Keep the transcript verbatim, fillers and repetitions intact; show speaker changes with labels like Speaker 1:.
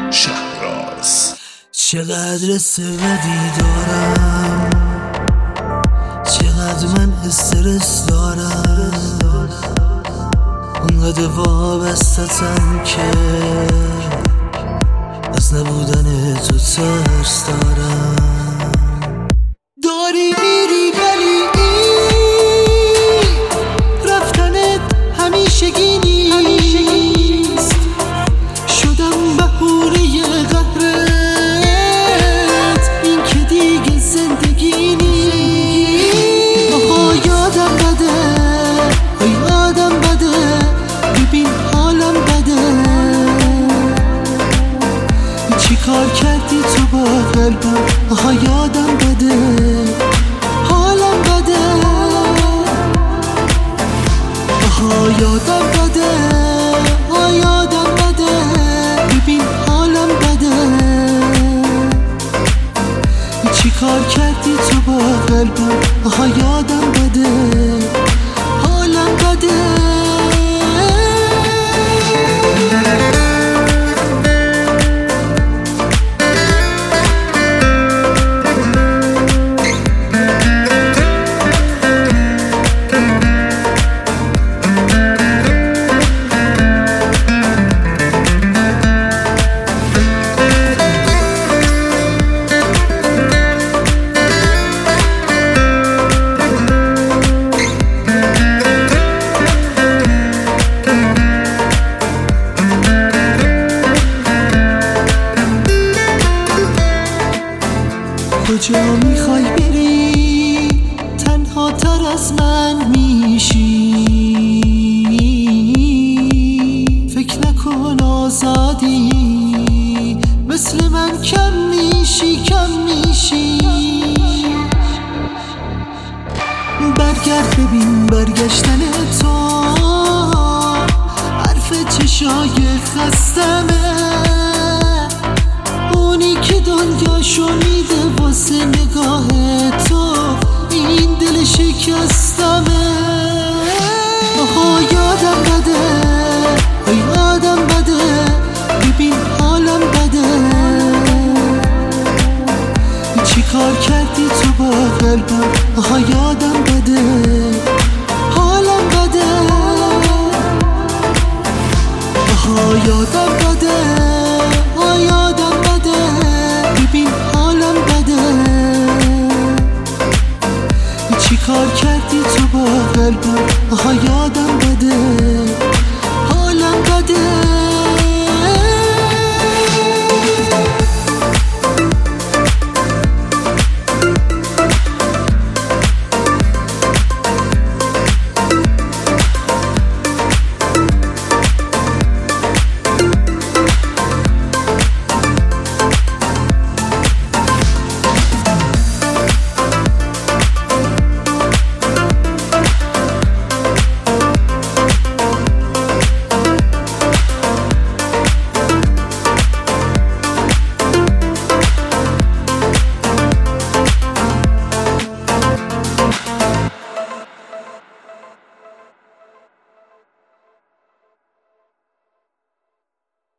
Speaker 1: شهراز.
Speaker 2: چقدر سودی دارم، چقدر من استرس دارم، اونقدر وابستتم که از نبودن تو ترس دارم. داری میری ولی این رفتنت همیشگی نیست، شدم بهونه قهرت، این که دیگه زندگی نیست. آها یادم بده، آی یادم بده، ببین حالم بده، چی کار کردی تو با قلبم. آها یادم بده، حالم بده، آها یادم بده، آها یادم بده، ببین حالم بده، چی کار کردی تو با قلبم. آها یادم بده، حالم بده. کجا میخوای بری؟ تنها تر از من میشی، فکر نکن آزادی، مثل من کم میشی کم میشی. برگرد ببین برگشتن تو حرف چشای خستمه، اونی که دنیاشو میده واسه نگاه تو، این دل شکستمه. آها یادم بده، آی یادم بده، ببین حالم بده، چی کار کردی تو با قلبم. آها یادم بده، حالم بده، آها یادم بده، آها یادم بده، ببین حالم بده، چی کار کردی تو با قلبم. آها یادم بده.